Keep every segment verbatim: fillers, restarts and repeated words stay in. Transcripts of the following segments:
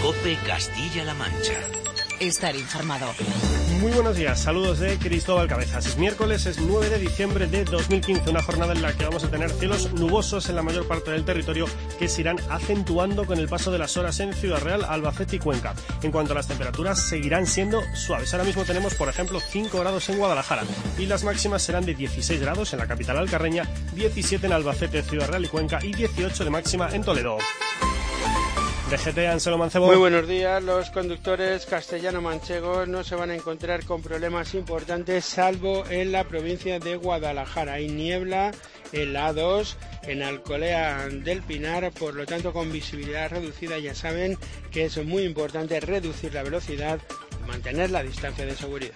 COPE Castilla-La Mancha. Estar informado. Muy buenos días, saludos de Cristóbal Cabezas. Es miércoles, es nueve de diciembre de dos mil quince, una jornada en la que vamos a tener cielos nubosos en la mayor parte del territorio que se irán acentuando con el paso de las horas en Ciudad Real, Albacete y Cuenca. En cuanto a las temperaturas, seguirán siendo suaves. Ahora mismo tenemos, por ejemplo, cinco grados en Guadalajara y las máximas serán de dieciséis grados en la capital alcarreña, diecisiete en Albacete, Ciudad Real y Cuenca y dieciocho de máxima en Toledo. D G T, Anselo Mancebo. Muy buenos días. Los conductores castellano-manchegos no se van a encontrar con problemas importantes, salvo en la provincia de Guadalajara. Hay niebla en la A dos, en Alcolea del Pinar, por lo tanto con visibilidad reducida. Ya saben que es muy importante reducir la velocidad, mantener la distancia de seguridad.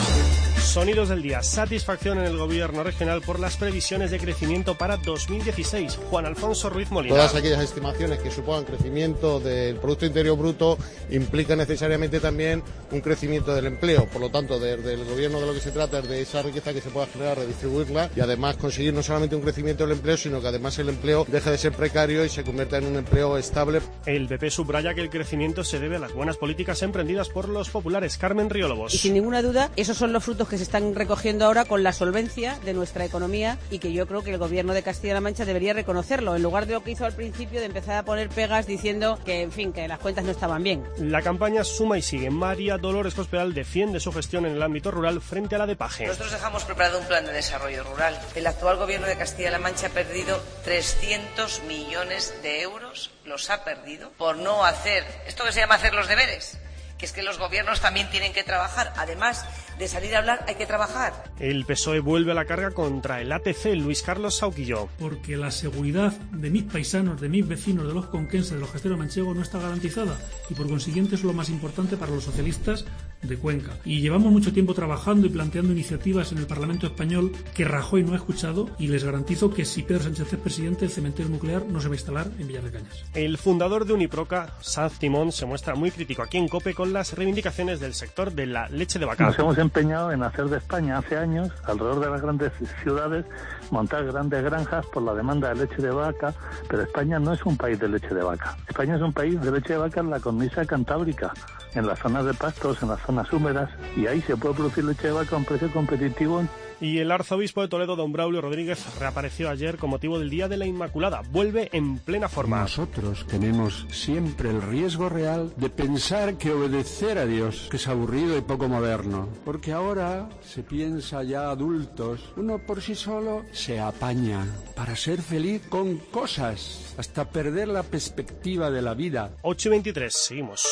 Sonidos del día. Satisfacción en el gobierno regional por las previsiones de crecimiento para dos mil dieciséis. Juan Alfonso Ruiz Molina. Todas aquellas estimaciones que supongan crecimiento del Producto Interior Bruto implican necesariamente también un crecimiento del empleo. Por lo tanto, desde el gobierno de lo que se trata es de esa riqueza que se pueda generar, redistribuirla y además conseguir no solamente un crecimiento del empleo, sino que además el empleo deje de ser precario y se convierta en un empleo estable. El P P subraya que el crecimiento se debe a las buenas políticas emprendidas por los populares. Carmen Riólogos. Y sin ninguna duda, esos son los frutos que se están recogiendo ahora con la solvencia de nuestra economía y que yo creo que el gobierno de Castilla-La Mancha debería reconocerlo, en lugar de lo que hizo al principio de empezar a poner pegas diciendo que, en fin, que las cuentas no estaban bien. La campaña suma y sigue. María Dolores Cospedal defiende su gestión en el ámbito rural frente a la de Paje. Nosotros dejamos preparado un plan de desarrollo rural. El actual gobierno de Castilla-La Mancha ha perdido trescientos millones de euros, los ha perdido por no hacer esto que se llama hacer los deberes. Que es que los gobiernos también tienen que trabajar. Además de salir a hablar, hay que trabajar. El P S O E vuelve a la carga contra el A T C, Luis Carlos Sauquillo. Porque la seguridad de mis paisanos, de mis vecinos, de los conquenses, de los gesteros manchegos no está garantizada y por consiguiente es lo más importante para los socialistas de Cuenca. Y llevamos mucho tiempo trabajando y planteando iniciativas en el Parlamento español que Rajoy no ha escuchado y les garantizo que si Pedro Sánchez es presidente, el cementerio nuclear no se va a instalar en Villar de Cañas. El fundador de Uniproca, Sanz Timón, se muestra muy crítico aquí en COPE con las reivindicaciones del sector de la leche de vaca. Nos hemos empeñado en hacer de España hace años, alrededor de las grandes ciudades, montar grandes granjas por la demanda de leche de vaca, pero España no es un país de leche de vaca. España es un país de leche de vaca en la cornisa cantábrica, en las zonas de pastos, en las zonas húmedas, y ahí se puede producir leche de vaca a un precio competitivo. Y el arzobispo de Toledo, don Braulio Rodríguez, reapareció ayer con motivo del Día de la Inmaculada. Vuelve en plena forma. Nosotros tenemos siempre el riesgo real de pensar que obedecer a Dios que es aburrido y poco moderno. Porque ahora se piensa ya adultos, uno por sí solo se apaña para ser feliz con cosas, hasta perder la perspectiva de la vida. ocho y veintitrés, seguimos.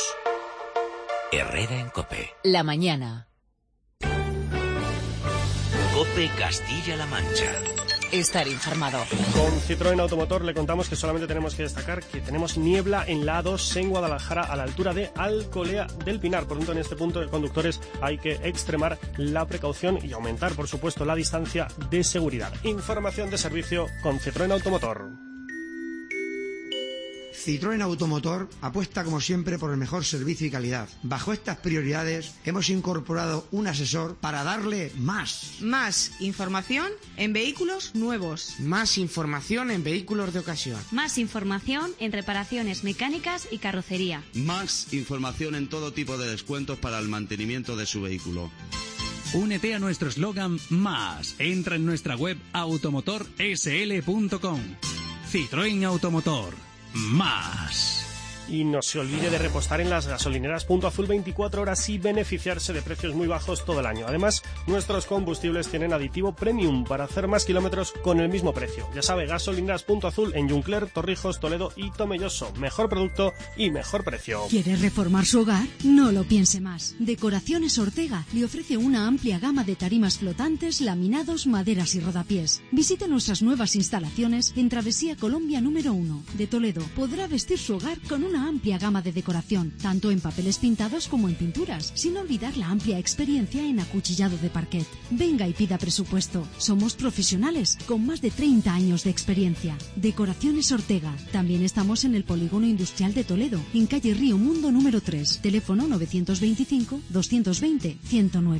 Herrera en COPE. La mañana. COPE Castilla-La Mancha. Estar informado. Con Citroën Automotor le contamos que solamente tenemos que destacar que tenemos niebla en la A dos en Guadalajara a la altura de Alcolea del Pinar. Por lo tanto, en este punto de conductores hay que extremar la precaución y aumentar, por supuesto, la distancia de seguridad. Información de servicio con Citroën Automotor. Citroën Automotor apuesta como siempre por el mejor servicio y calidad. Bajo estas prioridades hemos incorporado un asesor para darle más. Más información en vehículos nuevos. Más información en vehículos de ocasión. Más información en reparaciones mecánicas y carrocería. Más información en todo tipo de descuentos para el mantenimiento de su vehículo. Únete a nuestro eslogan Más. Entra en nuestra web automotor s l punto com. Citroën Automotor. Más. Y no se olvide de repostar en las gasolineras Punto Azul veinticuatro horas y beneficiarse de precios muy bajos todo el año. Además, nuestros combustibles tienen aditivo premium para hacer más kilómetros con el mismo precio. Ya sabe, gasolineras Punto Azul en Juncler, Torrijos, Toledo y Tomelloso. Mejor producto y mejor precio. ¿Quiere reformar su hogar? No lo piense más. Decoraciones Ortega le ofrece una amplia gama de tarimas flotantes, laminados, maderas y rodapiés. Visite nuestras nuevas instalaciones en Travesía Colombia número uno de Toledo. Podrá vestir su hogar con una amplia gama de decoración, tanto en papeles pintados como en pinturas, sin olvidar la amplia experiencia en acuchillado de parquet. Venga y pida presupuesto. Somos profesionales con más de treinta años de experiencia. Decoraciones Ortega. También estamos en el Polígono Industrial de Toledo, en calle Río Mundo número tres. Teléfono novecientos veinticinco, doscientos veinte, ciento nueve.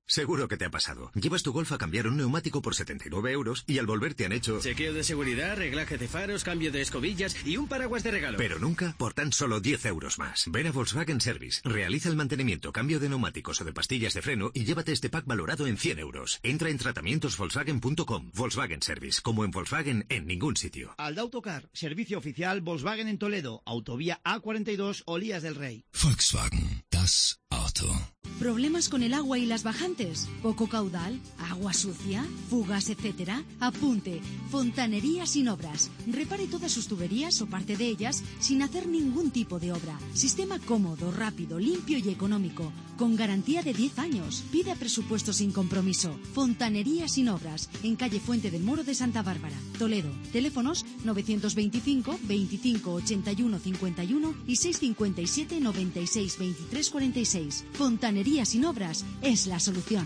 Seguro que te ha pasado. Llevas tu Golf a cambiar un neumático por setenta y nueve euros y al volver te han hecho... chequeo de seguridad, reglaje de faros, cambio de escobillas y un paraguas de regalo. Pero nunca por tan solo diez euros más. Ven a Volkswagen Service, realiza el mantenimiento, cambio de neumáticos o de pastillas de freno y llévate este pack valorado en cien euros. Entra en tratamientos volkswagen punto com. Volkswagen Service, como en Volkswagen en ningún sitio. Aldautocar, servicio oficial Volkswagen en Toledo, autovía A cuarenta y dos, Olías del Rey. Volkswagen, das Auto. ¿Problemas con el agua y las bajantes? ¿Poco caudal? ¿Agua sucia? ¿Fugas, etcétera? Apunte. Fontanería Sin Obras. Repare todas sus tuberías o parte de ellas sin hacer ningún tipo de obra. Sistema cómodo, rápido, limpio y económico. Con garantía de diez años. Pida presupuesto sin compromiso. Fontanería Sin Obras. En calle Fuente del Moro de Santa Bárbara, Toledo. Teléfonos novecientos veinticinco, veinticinco, ochenta y uno, cincuenta y uno y seiscientos cincuenta y siete, noventa y seis, veintitrés, cuarenta y seis. Fontanería Sin Obras es la solución.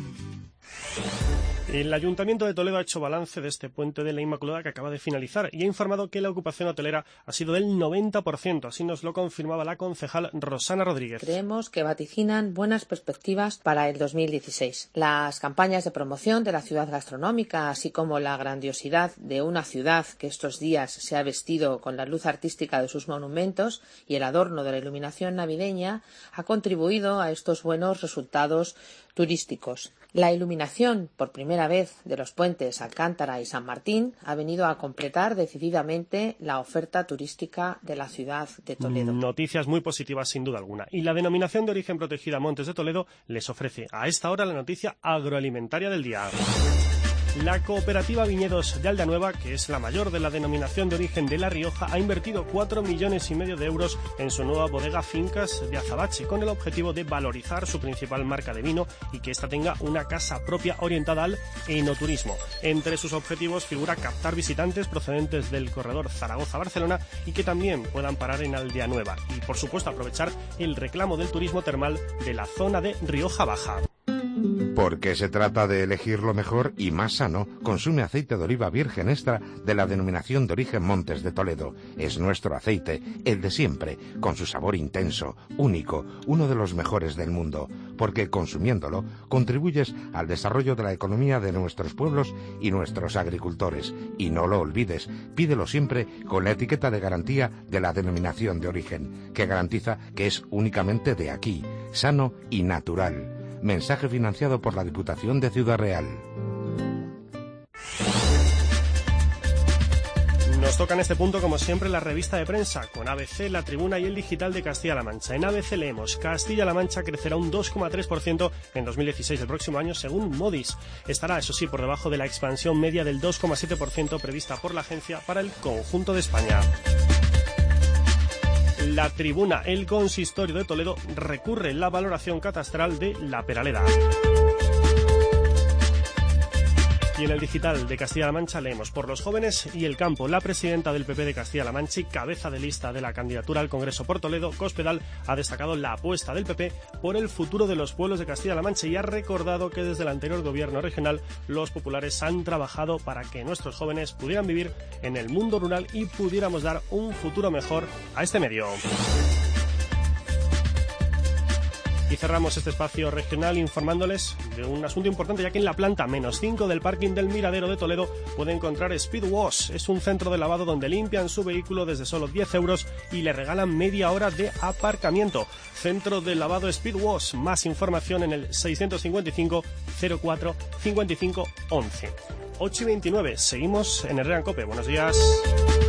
El Ayuntamiento de Toledo ha hecho balance de este puente de la Inmaculada que acaba de finalizar y ha informado que la ocupación hotelera ha sido del noventa por ciento. Así nos lo confirmaba la concejal Rosana Rodríguez. Creemos que vaticinan buenas perspectivas para el dos mil dieciséis. Las campañas de promoción de la ciudad gastronómica, así como la grandiosidad de una ciudad que estos días se ha vestido con la luz artística de sus monumentos y el adorno de la iluminación navideña, ha contribuido a estos buenos resultados turísticos. La iluminación, por primera vez, de los puentes Alcántara y San Martín ha venido a completar decididamente la oferta turística de la ciudad de Toledo. Noticias muy positivas, sin duda alguna. Y la denominación de origen protegida Montes de Toledo les ofrece a esta hora la noticia agroalimentaria del día. La cooperativa Viñedos de Aldanueva, que es la mayor de la denominación de origen de La Rioja, ha invertido cuatro millones y medio de euros en su nueva bodega Fincas de Azabache, con el objetivo de valorizar su principal marca de vino y que ésta tenga una casa propia orientada al enoturismo. Entre sus objetivos figura captar visitantes procedentes del corredor Zaragoza-Barcelona y que también puedan parar en Aldeanueva y, por supuesto, aprovechar el reclamo del turismo termal de la zona de Rioja Baja. Porque se trata de elegir lo mejor y más sano, consume aceite de oliva virgen extra de la denominación de origen Montes de Toledo. Es nuestro aceite, el de siempre, con su sabor intenso, único, uno de los mejores del mundo. Porque consumiéndolo, contribuyes al desarrollo de la economía de nuestros pueblos y nuestros agricultores. Y no lo olvides, pídelo siempre con la etiqueta de garantía de la denominación de origen, que garantiza que es únicamente de aquí, sano y natural. Mensaje financiado por la Diputación de Ciudad Real. Nos toca en este punto, como siempre, la revista de prensa, con A B C, La Tribuna y El Digital de Castilla-La Mancha. En A B C leemos: Castilla-La Mancha crecerá un dos coma tres por ciento en dos mil dieciséis, el próximo año, según Moody's. Estará, eso sí, por debajo de la expansión media del dos coma siete por ciento prevista por la agencia para el conjunto de España. La Tribuna: el consistorio de Toledo recurre la valoración catastral de La Peraleda. Y en El Digital de Castilla-La Mancha leemos: por los jóvenes y el campo, la presidenta del P P de Castilla-La Mancha y cabeza de lista de la candidatura al Congreso por Toledo, Cospedal, ha destacado la apuesta del P P por el futuro de los pueblos de Castilla-La Mancha y ha recordado que desde el anterior gobierno regional los populares han trabajado para que nuestros jóvenes pudieran vivir en el mundo rural y pudiéramos dar un futuro mejor a este medio. Y cerramos este espacio regional informándoles de un asunto importante, ya que en la planta menos cinco del parking del Miradero de Toledo puede encontrar Speed Wash. Es un centro de lavado donde limpian su vehículo desde solo diez euros y le regalan media hora de aparcamiento. Centro de lavado Speed Wash. Más información en el seiscientos cincuenta y cinco, cero cuatro, cincuenta y cinco, once. ocho y veintinueve. Seguimos en Herrera en Cope. Buenos días.